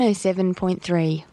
107.3.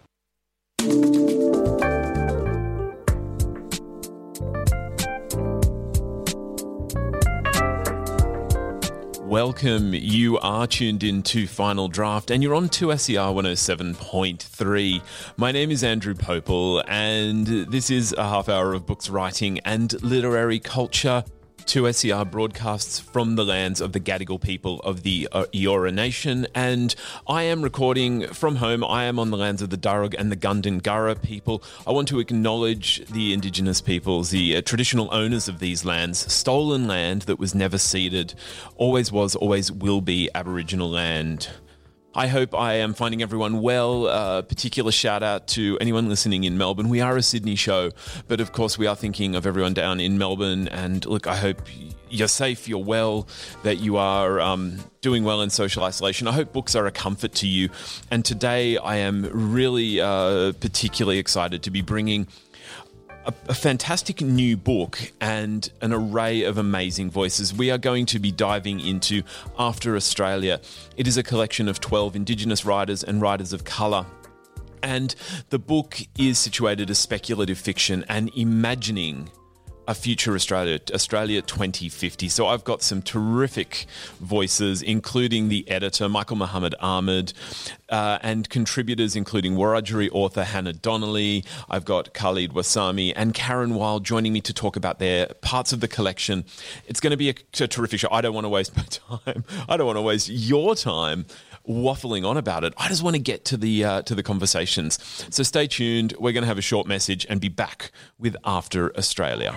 Welcome. You are tuned in to Final Draft and you're on 2SER 107.3. My name is Andrew Popel and this is a half hour of books, writing and literary culture. 2SER broadcasts from the lands of the Gadigal people of the Eora Nation, and I am recording from home. I am on the lands of the Darug and the Gundungurra people. I want to acknowledge the Indigenous peoples, the traditional owners of these lands, stolen land that was never ceded, always was, always will be Aboriginal land. I hope I am finding everyone well. Particular shout out to anyone listening in Melbourne. We are a Sydney show, but of course we are thinking of everyone down in Melbourne. And look, I hope you're safe, you're well, that you are doing well in social isolation. I hope books are a comfort to you. And today I am really particularly excited to be bringing a fantastic new book and an array of amazing voices. We are going to be diving into After Australia. It is a collection of 12 Indigenous writers and writers of colour. And the book is situated as speculative fiction and imagining a future Australia 2050. So I've got some terrific voices, including the editor, Michael Muhammad Ahmed, and contributors, including Wiradjuri author Hannah Donnelly. I've got Khalid Wasami and Karen Wild joining me to talk about their parts of the collection. It's going to be a terrific show. I don't want to waste my time. I don't want to waste your time waffling on about it. I just want to get to the conversations. So stay tuned. We're going to have a short message and be back with After Australia.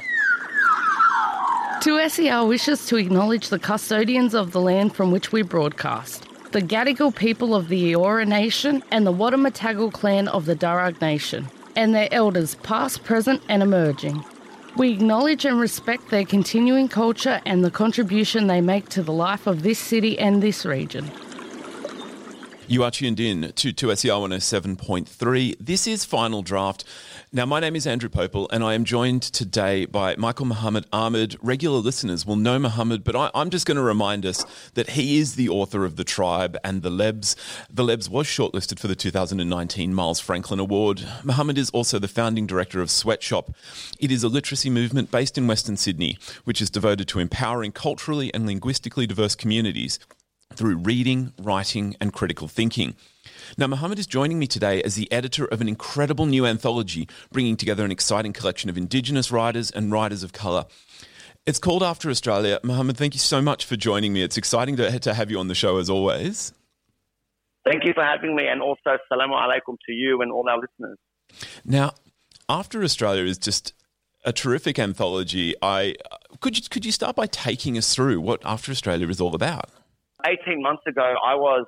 2SER wishes to acknowledge the custodians of the land from which we broadcast, the Gadigal people of the Eora Nation and the Wadamatagal clan of the Darug Nation, and their elders past, present and emerging. We acknowledge and respect their continuing culture and the contribution they make to the life of this city and this region. You are tuned in to 2SER 107.3. This is Final Draft. Now, my name is Andrew Popel, and I am joined today by Michael Muhammad Ahmed. Regular listeners will know Muhammad, but I'm just going to remind us that he is the author of The Tribe and The Lebs. The Lebs was shortlisted for the 2019 Miles Franklin Award. Muhammad is also the founding director of Sweatshop. It is a literacy movement based in Western Sydney, which is devoted to empowering culturally and linguistically diverse communities through reading, writing and critical thinking. Now, Muhammad is joining me today as the editor of an incredible new anthology bringing together an exciting collection of Indigenous writers and writers of colour. It's called After Australia. Muhammad, thank you so much for joining me. It's exciting to have you on the show as always. Thank you for having me, and also Assalamu alaikum to you and all our listeners. Now, After Australia is just a terrific anthology. Could you start by taking us through what After Australia is all about? 18 months ago, I was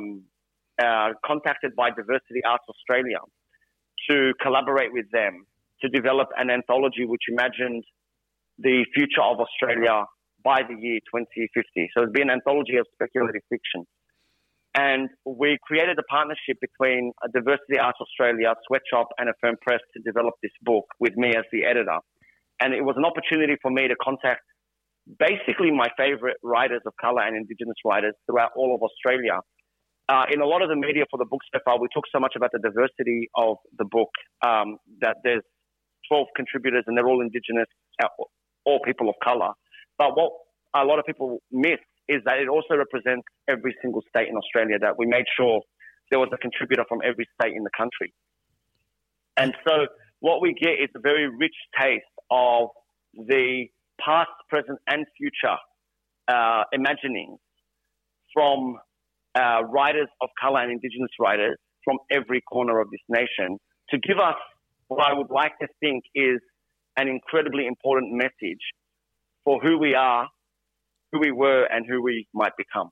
contacted by Diversity Arts Australia to collaborate with them to develop an anthology which imagined the future of Australia by the year 2050. So it's been an anthology of speculative fiction. And we created a partnership between Diversity Arts Australia, Sweatshop and Affirm Press to develop this book with me as the editor. And it was an opportunity for me to contact basically my favorite writers of colour and Indigenous writers throughout all of Australia. In a lot of the media for the book so far, we talk so much about the diversity of the book, that there's 12 contributors and they're all Indigenous, all people of colour. But what a lot of people miss is that it also represents every single state in Australia, that we made sure there was a contributor from every state in the country. And so what we get is a very rich taste of the past, present and future imaginings from writers of colour and Indigenous writers from every corner of this nation, to give us what I would like to think is an incredibly important message for who we are, who we were and who we might become.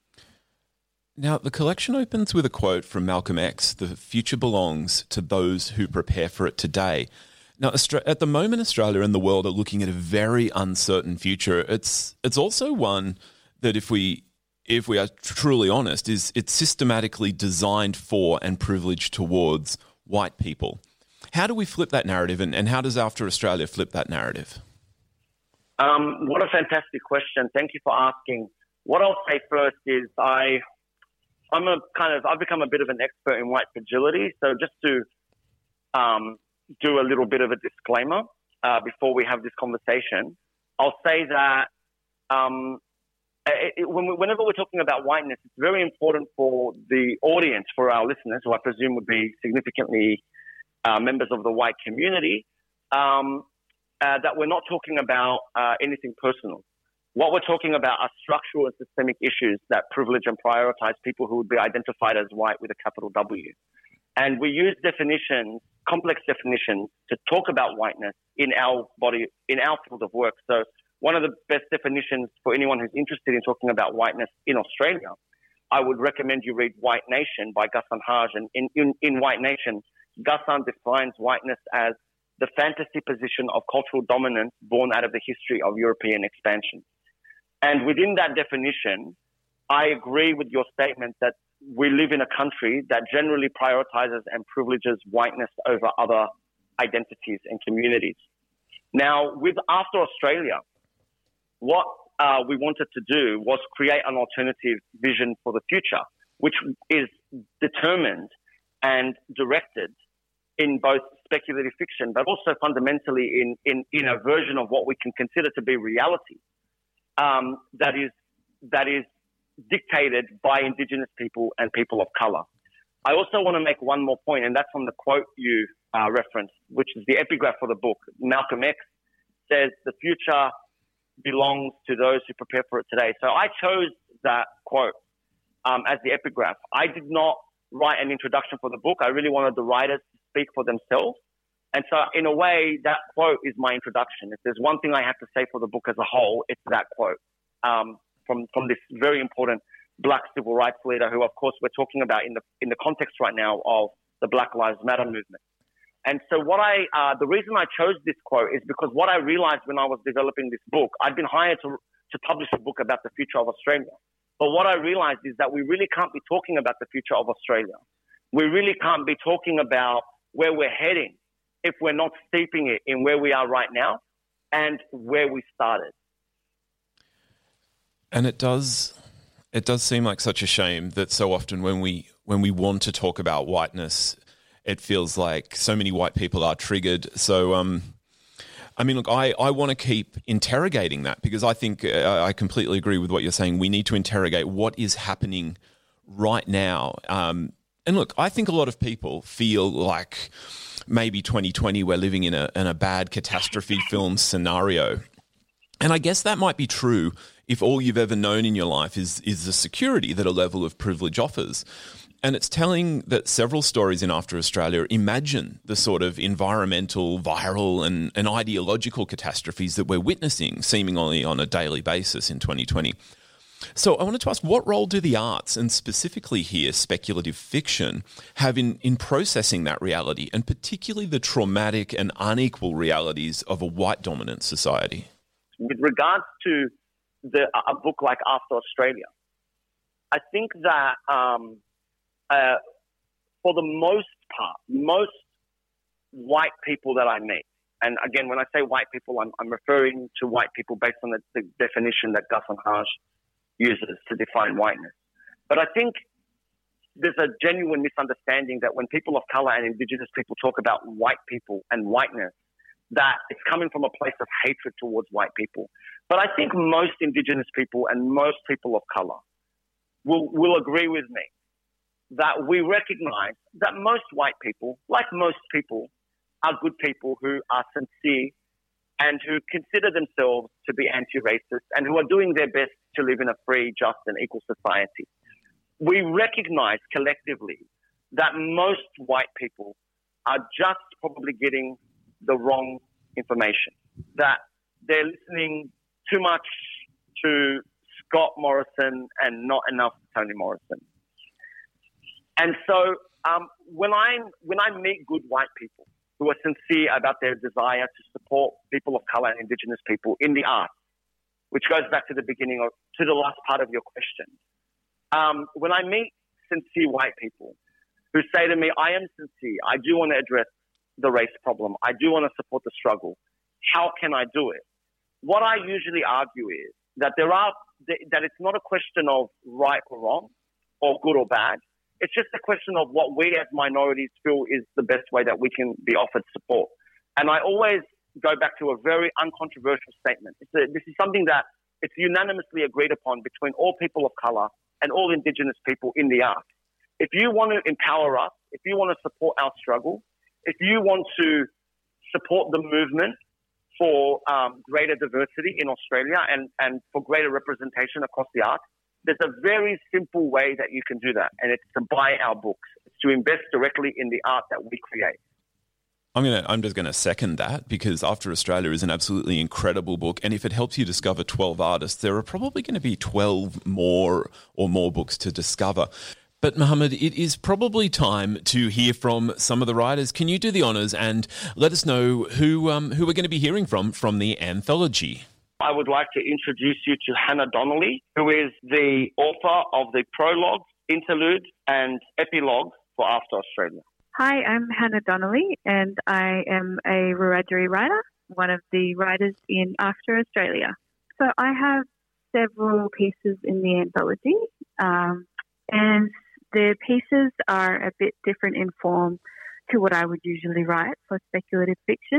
Now, the collection opens with a quote from Malcolm X: "The future belongs to those who prepare for it today." Now, at the moment, Australia and the world are looking at a very uncertain future. It's also one that, if we are truly honest, it's systematically designed for and privileged towards white people. How do we flip that narrative, and how does After Australia flip that narrative? What a fantastic question. Thank you for asking. What I'll say first is I I've become a bit of an expert in white fragility. So just to do a little bit of a disclaimer before we have this conversation, I'll say that whenever we're talking about whiteness, it's very important for the audience, for our listeners, who I presume would be significantly members of the white community, that we're not talking about anything personal. What we're talking about are structural and systemic issues that privilege and prioritize people who would be identified as white with a capital W. And we use definitions, complex definitions, to talk about whiteness in our field of work. So one of the best definitions for anyone who's interested in talking about whiteness in Australia, I would recommend you read White Nation by Ghassan Haj. And in White Nation, Ghassan defines whiteness as the fantasy position of cultural dominance born out of the history of European expansion. And within that definition, I agree with your statement that we live in a country that generally prioritizes and privileges whiteness over other identities and communities. Now, after Australia, what we wanted to do was create an alternative vision for the future, which is determined and directed in both speculative fiction, but also fundamentally in a version of what we can consider to be reality. That is dictated by Indigenous people and people of colour. I also want to make one more point, and that's on the quote you referenced, which is the epigraph for the book. Malcolm X says, "The future belongs to those who prepare for it today." So I chose that quote as the epigraph. I did not write an introduction for the book. I really wanted the writers to speak for themselves. And so in a way, that quote is my introduction. If there's one thing I have to say for the book as a whole, it's that quote from this very important Black civil rights leader who, of course, we're talking about in the context right now of the Black Lives Matter movement. And so the reason I chose this quote is because what I realized when I was developing this book, I'd been hired to publish a book about the future of Australia. But what I realized is that we really can't be talking about the future of Australia. We really can't be talking about where we're heading if we're not steeping it in where we are right now and where we started. And it does seem like such a shame that so often when we want to talk about whiteness, it feels like so many white people are triggered. So, I mean, look, I want to keep interrogating that because I think I completely agree with what you're saying. We need to interrogate what is happening right now. And look, I think a lot of people feel like maybe 2020 we're living in a bad catastrophe film scenario. And I guess that might be true if all you've ever known in your life is the security that a level of privilege offers. And it's telling that several stories in After Australia imagine the sort of environmental, viral and ideological catastrophes that we're witnessing seemingly on a daily basis in 2020. So I wanted to ask, what role do the arts, and specifically here speculative fiction, have in processing that reality, and particularly the traumatic and unequal realities of a white dominant society? With regards to a book like After Australia, I think that for the most part, most white people that I meet, and again, when I say white people, I'm referring to white people based on the definition that Ghassan Haj uses to define whiteness. But I think there's a genuine misunderstanding that when people of colour and Indigenous people talk about white people and whiteness, that it's coming from a place of hatred towards white people. But I think most Indigenous people and most people of colour will agree with me that we recognise that most white people, like most people, are good people who are sincere and who consider themselves to be anti-racist and who are doing their best to live in a free, just and equal society. We recognise collectively that most white people are just probably getting the wrong information, that they're listening too much to Scott Morrison and not enough to Toni Morrison. And so when I meet good white people who are sincere about their desire to support people of colour and Indigenous people in the arts, which goes back to the beginning to the last part of your question, when I meet sincere white people who say to me, I am sincere, I do want to address the race problem, I do want to support the struggle, how can I do it? What I usually argue is that that it's not a question of right or wrong or good or bad. It's just a question of what we as minorities feel is the best way that we can be offered support. And I always go back to a very uncontroversial statement. This is something that it's unanimously agreed upon between all people of colour and all Indigenous people in the arts. If you want to empower us, if you want to support our struggle, if you want to support the movement for greater diversity in Australia and for greater representation across the arts, there's a very simple way that you can do that, and it's to buy our books. It's to invest directly in the art that we create. I'm just going to second that, because After Australia is an absolutely incredible book, and if it helps you discover 12 artists, there are probably going to be 12 more books to discover. But Mohammed, it is probably time to hear from some of the writers. Can you do the honours and let us know who we're going to be hearing from the anthology? I would like to introduce you to Hannah Donnelly, who is the author of the prologue, interlude and epilogue for After Australia. Hi, I'm Hannah Donnelly, and I am a Wiradjuri writer, one of the writers in After Australia. So I have several pieces in the anthology, and the pieces are a bit different in form to what I would usually write for speculative fiction.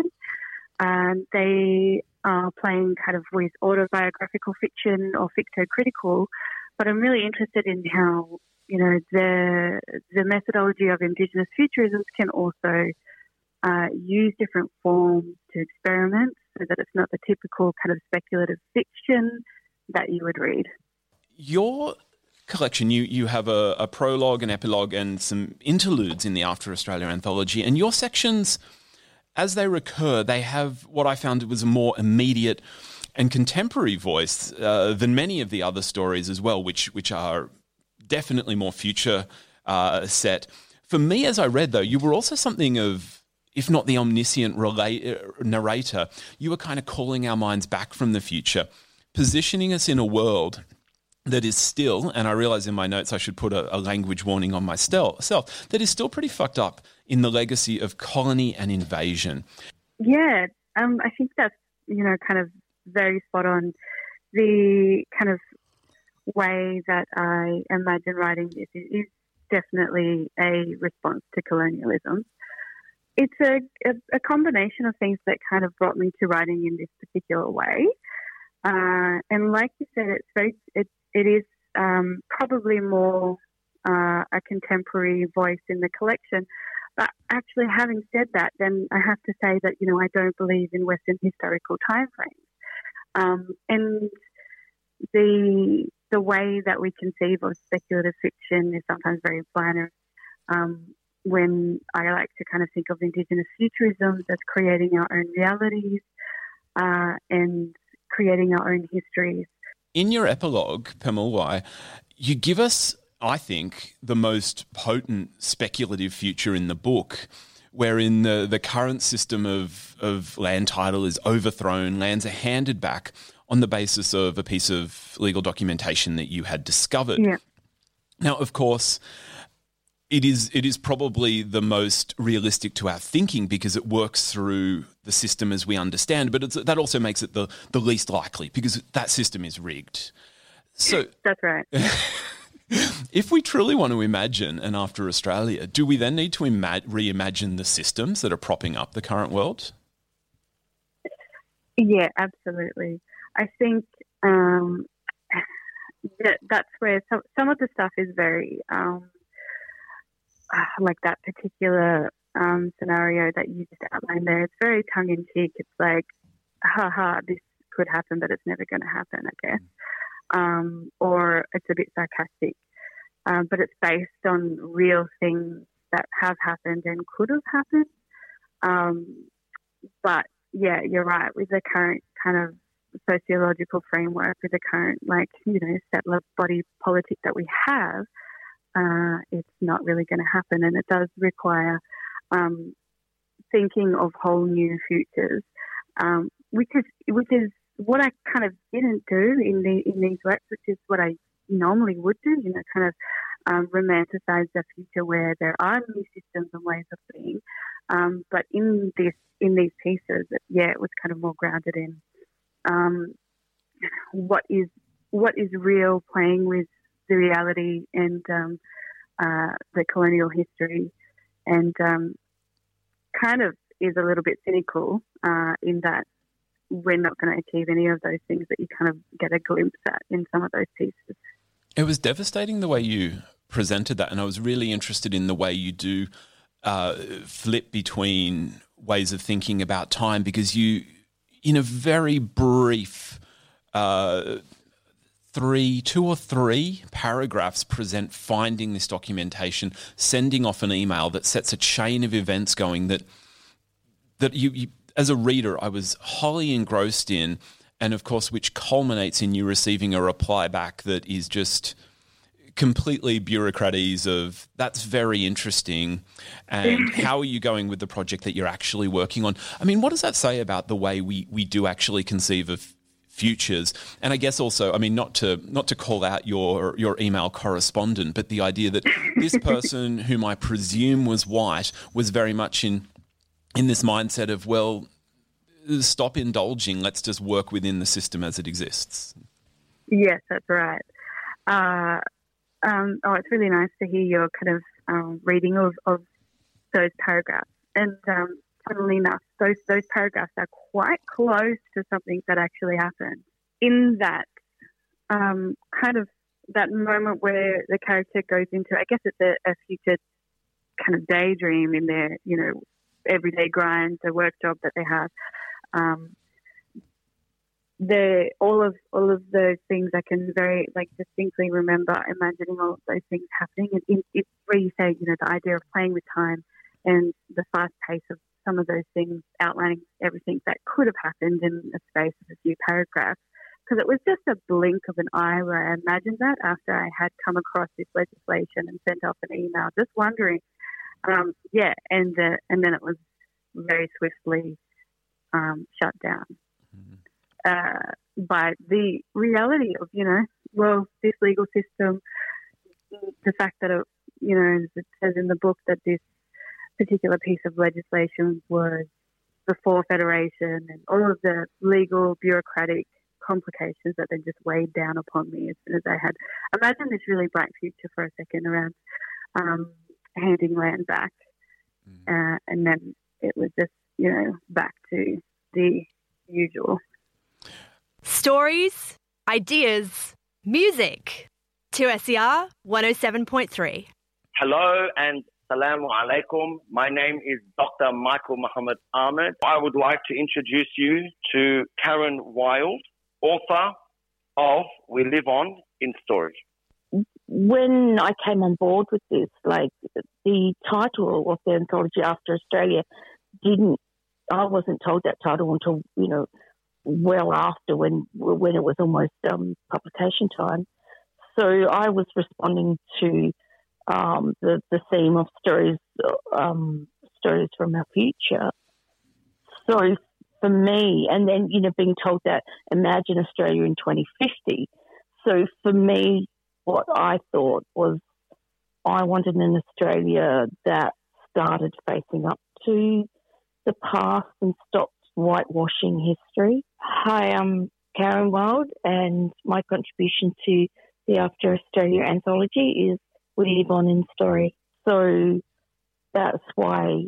They are playing kind of with autobiographical fiction or fictocritical, but I'm really interested in how, the methodology of Indigenous futurisms can also use different forms to experiment, so that it's not the typical kind of speculative fiction that you would read. Your collection, you have a prologue, an epilogue, and some interludes in the After Australia anthology, and your sections, as they recur, they have what I found was a more immediate and contemporary voice than many of the other stories as well, which are definitely more future set. For me, as I read, though, you were also something of, if not the omniscient narrator, you were kind of calling our minds back from the future, positioning us in a world that is still, and I realise in my notes I should put a language warning on myself, that is still pretty fucked up in the legacy of colony and invasion. Yeah, I think that's, kind of very spot on. The kind of way that I imagine writing this is definitely a response to colonialism. It's a combination of things that kind of brought me to writing in this particular way. And like you said, it is probably more a contemporary voice in the collection. But actually, having said that, then I have to say that, I don't believe in Western historical timeframes. And the way that we conceive of speculative fiction is sometimes very binary. When I like to kind of think of Indigenous futurism as creating our own realities and creating our own histories. In your epilogue, Pemulwuy, you give us, I think, the most potent speculative future in the book, wherein the current system of land title is overthrown, lands are handed back on the basis of a piece of legal documentation that you had discovered. Yeah. Now, of course, it is probably the most realistic to our thinking because it works through the system as we understand, but that also makes it the least likely because that system is rigged. So that's right. If we truly want to imagine an After Australia, do we then need to reimagine the systems that are propping up the current world? Yeah, absolutely. I think that's where some of the stuff is very like that particular scenario that you just outlined there. It's very tongue-in-cheek. It's like, haha, this could happen, but it's never going to happen, I guess. Or it's a bit sarcastic. But it's based on real things that have happened and could have happened. But, yeah, you're right. With the current kind of sociological framework, with the current, settler body politic that we have, it's not really going to happen, and it does require thinking of whole new futures, which is what I kind of didn't do in these works, which is what I normally would do. Kind of romanticize the future where there are new systems and ways of being. But in these pieces, it was kind of more grounded in what is real, playing with the reality and the colonial history, and kind of is a little bit cynical in that we're not going to achieve any of those things that you kind of get a glimpse at in some of those pieces. It was devastating the way you presented that, and I was really interested in the way you do flip between ways of thinking about time, because you, in a very brief 2 or 3 paragraphs, present finding this documentation, sending off an email that sets a chain of events going that you as a reader, I was wholly engrossed in, and of course, which culminates in you receiving a reply back that is just completely bureaucratese of, that's very interesting, and how are you going with the project that you're actually working on? I mean, what does that say about the way we do actually conceive of futures? And I guess also, I mean, not to call out your email correspondent, but the idea that this person, whom I presume was white, was very much in this mindset of, well, stop indulging, let's just work within the system as it exists. Yes, that's right. It's really nice to hear your kind of reading of those paragraphs. And funnily enough, those paragraphs are quite close to something that actually happened. In that kind of that moment where the character goes into, I guess it's a future kind of daydream in their, everyday grind, the work job that they have. All of those things I can very distinctly remember imagining all of those things happening. And it's where you say, the idea of playing with time and the fast pace of some of those things, outlining everything that could have happened in a space of a few paragraphs. Because it was just a blink of an eye where I imagined that after I had come across this legislation and sent off an email, just wondering. And then it was very swiftly shut down by the reality of, this legal system, the fact that it says in the book that this particular piece of legislation was before Federation, and all of the legal bureaucratic complications that then just weighed down upon me as soon as I had imagined this really bright future for a second around handing land back. And then it was just, back to the usual. Stories, ideas, music. 2SER 107.3. Hello and Assalamu alaikum. My name is Dr. Michael Muhammad Ahmed. I would like to introduce you to Karen Wild, author of We Live On in Story. When I came on board with this, the title of the anthology After Australia I wasn't told that title until, well after when it was almost publication time. So I was responding to the theme of stories from our future. So for me, and then, being told that imagine Australia in 2050. So for me, what I thought was I wanted an Australia that started facing up to the past and stopped whitewashing history. Hi, I'm Karen Wild, and my contribution to the After Australia anthology is We Live On in Story. So that's why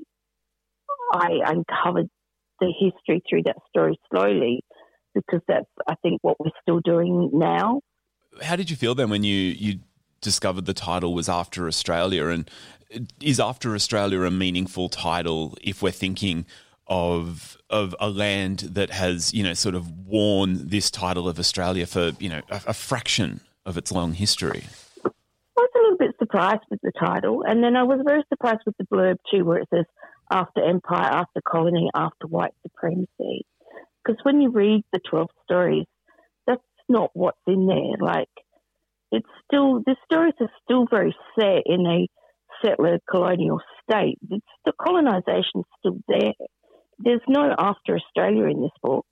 I uncovered the history through that story slowly, because that's, I think, what we're still doing now. How did you feel then when you discovered the title was After Australia? And is After Australia a meaningful title if we're thinking of a land that has, sort of worn this title of Australia for, a fraction of its long history? I was a little bit surprised with the title, and then I was very surprised with the blurb too, where it says after empire, after colony, after white supremacy. Because when you read the 12 stories, that's not what's in there. It's still, the stories are still very set in a settler colonial state. The colonisation's still there. There's no After Australia in this book.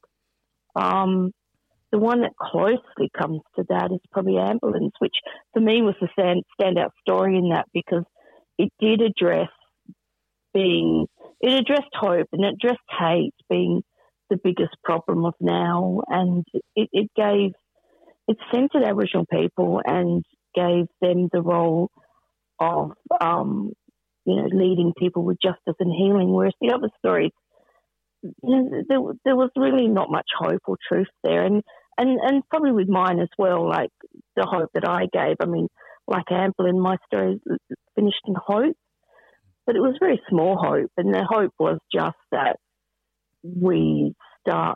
The one that closely comes to that is probably Ambulance, which for me was the standout story in that, because it did address it addressed hope and it addressed hate being the biggest problem of now, and it centred Aboriginal people and gave them the role of, leading people with justice and healing, whereas the other stories, there was really not much hope or truth there. And probably with mine as well, like the hope that I gave. I mean, like Amberlynn, my story finished in hope, but it was very small hope. And the hope was just that we start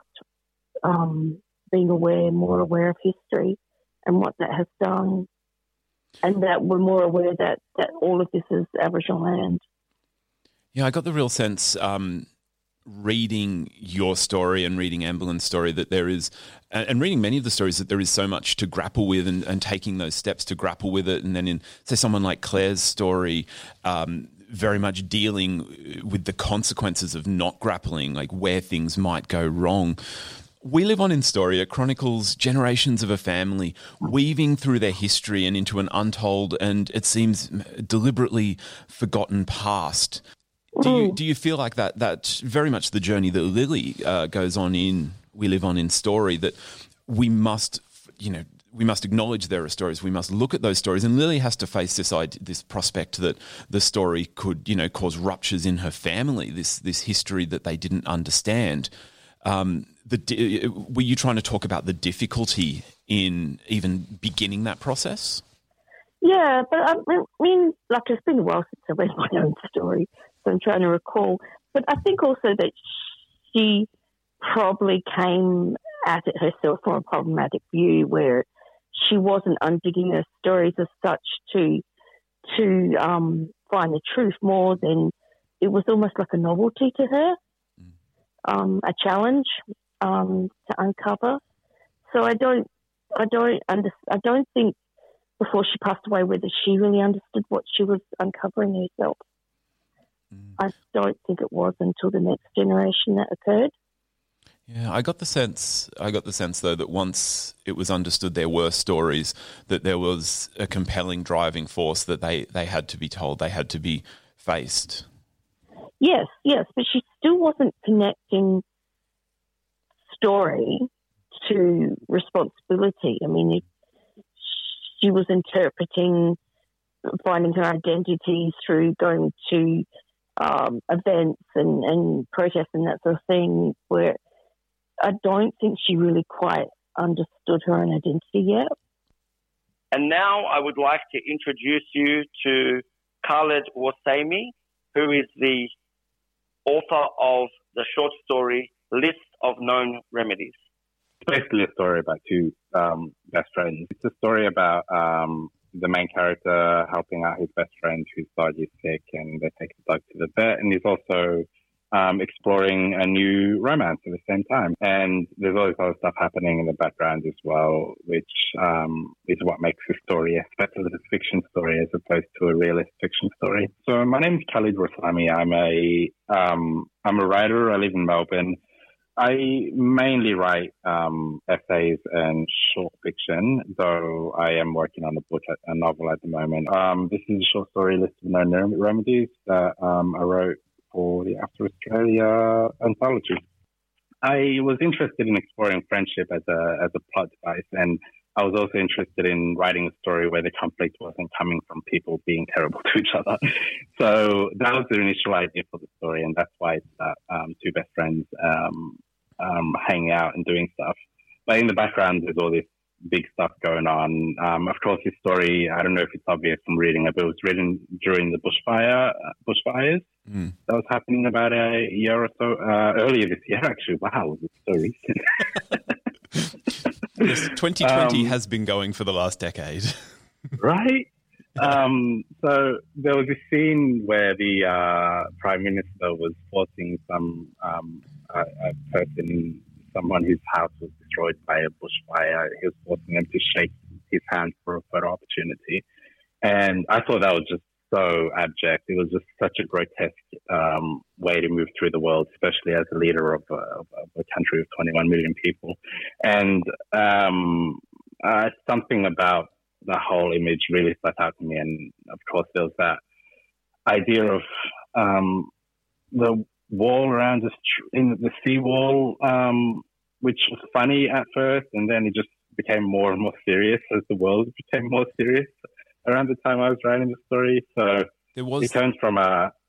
being more aware of history and what that has done, and that we're more aware that all of this is Aboriginal land. Yeah, I got the real sense reading your story and reading Amberlynn's story that there is, and reading many of the stories, that there is so much to grapple with and taking those steps to grapple with it. And then in, say, someone like Claire's story, very much dealing with the consequences of not grappling, like where things might go wrong. We Live On in Storia chronicles generations of a family weaving through their history and into an untold and, it seems, deliberately forgotten past. Do you feel like that's very much the journey that Lily goes on in We Live On in Story, that we must acknowledge there are stories, we must look at those stories, and Lily has to face this prospect that the story could, cause ruptures in her family, this history that they didn't understand. Were you trying to talk about the difficulty in even beginning that process? Yeah, but I mean, like, it's been a while since I read my own story, so I'm trying to recall. But I think also that she probably came at it herself from a problematic view, where she wasn't undigging her stories as such to find the truth, more than it was almost like a novelty to her, a challenge to uncover. So I don't think before she passed away whether she really understood what she was uncovering herself. I don't think it was until the next generation that occurred. Yeah, I got the sense though that once it was understood there were stories, that there was a compelling driving force that they had to be told, they had to be faced. Yes, but she still wasn't connecting story to responsibility. I mean, she was interpreting, finding her identity through going to events and protests and that sort of thing, where I don't think she really quite understood her own identity yet. And now I would like to introduce you to Khaled Wasemi, who is the author of the short story List of Known Remedies. It's basically a story about two best friends. It's a story about the main character helping out his best friend whose dog is sick, and they take the dog to the vet, and he's also exploring a new romance at the same time. And there's all this other stuff happening in the background as well, which is what makes the story a speculative fiction story as opposed to a realist fiction story. So my name is Khaled Wasemi. I'm a writer. I live in Melbourne. I mainly write essays and short fiction, though I am working on a novel at the moment. This is a short story, List of Known Remedies, that I wrote for the After Australia anthology. I was interested in exploring friendship as a plot device, and I was also interested in writing a story where the conflict wasn't coming from people being terrible to each other. So that was the initial idea for the story, and that's why it's two best friends hanging out and doing stuff. But in the background, there's all this big stuff going on. Of course, this story, I don't know if it's obvious from reading it, but it was written during the bushfires that was happening about a year or so earlier this year, actually. Wow, it's so recent. Yes, 2020 has been going for the last decade. Right? So there was a scene where the Prime Minister was forcing someone whose house was destroyed by a bushfire. He was forcing them to shake his hand for a photo opportunity. And I thought that was just so abject. It was just such a grotesque way to move through the world, especially as a leader of a country of 21 million people. And something about the whole image really stuck out to me. And of course, there was that idea of the wall around in the seawall, which was funny at first, and then it just became more and more serious as the world became more serious around the time I was writing the story. So it turns from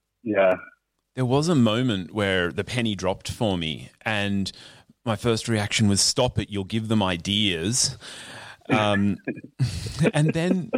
There was a moment where the penny dropped for me, and my first reaction was, "Stop it! You'll give them ideas." And then,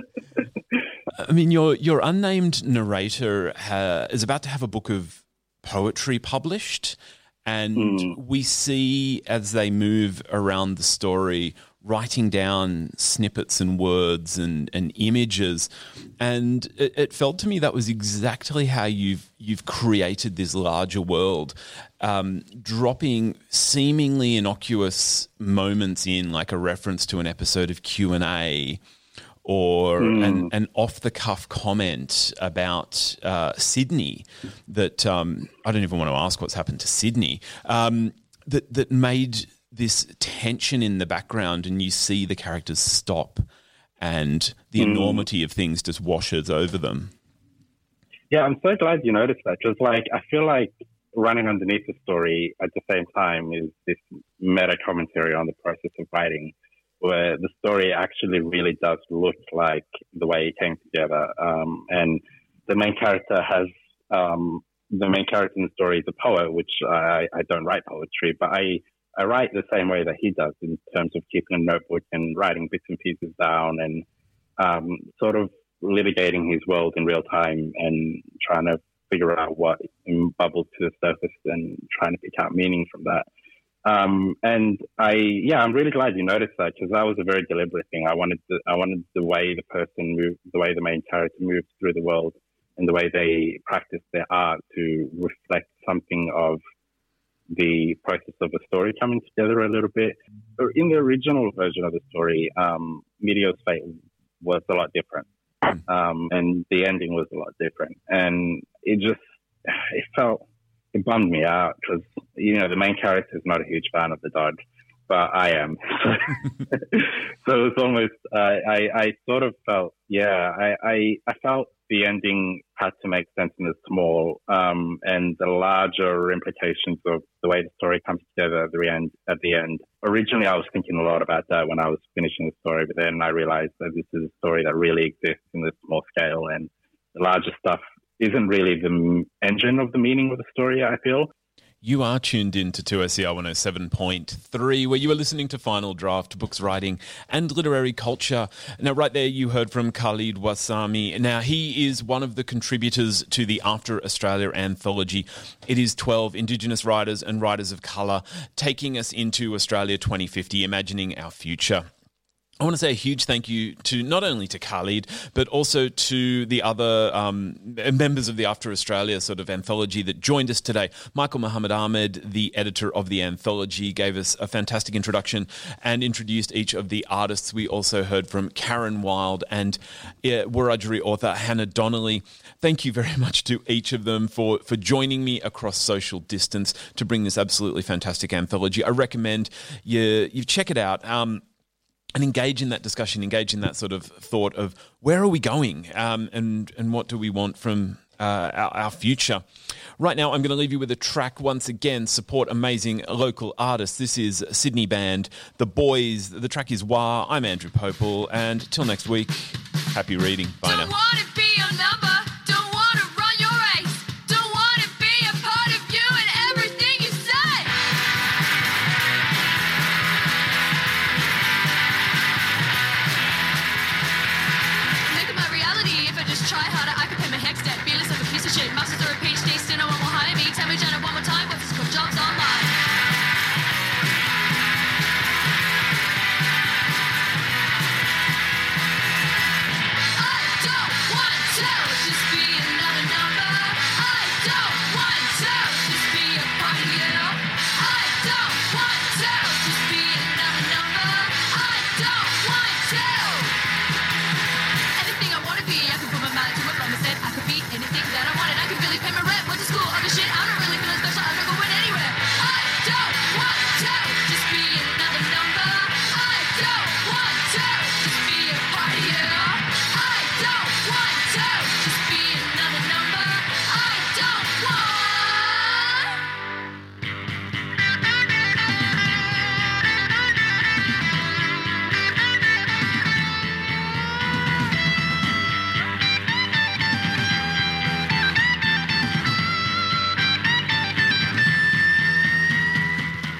I mean, your unnamed narrator is about to have a book of poetry published, and we see as they move around the story, writing down snippets and words and images, and it felt to me that was exactly how you've created this larger world, dropping seemingly innocuous moments in, like a reference to an episode of Q&A or an off-the-cuff comment about Sydney that I don't even want to ask what's happened to Sydney, that made this tension in the background, and you see the characters stop and the enormity of things just washes over them. Yeah, I'm so glad you noticed that, because I feel like running underneath the story at the same time is this meta commentary on the process of writing, where the story actually really does look like the way it came together. And the main character has the main character in the story is a poet, which I don't write poetry, but I write the same way that he does, in terms of keeping a notebook and writing bits and pieces down and sort of litigating his world in real time and trying to figure out what bubbles to the surface and trying to pick out meaning from that. And I'm really glad you noticed that, because that was a very deliberate thing. I wanted the way the person moved, the way the main character moves through the world, and the way they practice their art to reflect something of the process of the story coming together a little bit. In the original version of the story, Meteor's fate was a lot different, and the ending was a lot different, and it bummed me out, because the main character is not a huge fan of the dog, but I am. So it was almost I sort of felt I felt the ending had to make sense in the small, and the larger implications of the way the story comes together at the end. Originally, I was thinking a lot about that when I was finishing the story, but then I realized that this is a story that really exists in this small scale, and the larger stuff isn't really the engine of the meaning of the story, I feel. You are tuned in to 2SER 107.3, where you are listening to Final Draft, books, writing and literary culture. Now, right there, you heard from Khalid Wasami. Now, he is one of the contributors to the After Australia anthology. It is 12 Indigenous writers and writers of colour taking us into Australia 2050, imagining our future. I want to say a huge thank you to not only to Khalid, but also to the other members of the After Australia sort of anthology that joined us today. Michael Muhammad Ahmed, the editor of the anthology, gave us a fantastic introduction and introduced each of the artists. We also heard from Karen Wild and Wiradjuri author Hannah Donnelly. Thank you very much to each of them for joining me across social distance to bring this absolutely fantastic anthology. I recommend you check it out. And engage in that discussion, engage in that sort of thought of where are we going, and what do we want from our future. Right now, I'm going to leave you with a track once again. Support amazing local artists. This is Sydney band The Boys. The track is Wah. I'm Andrew Popel, and till next week, happy reading. Bye now.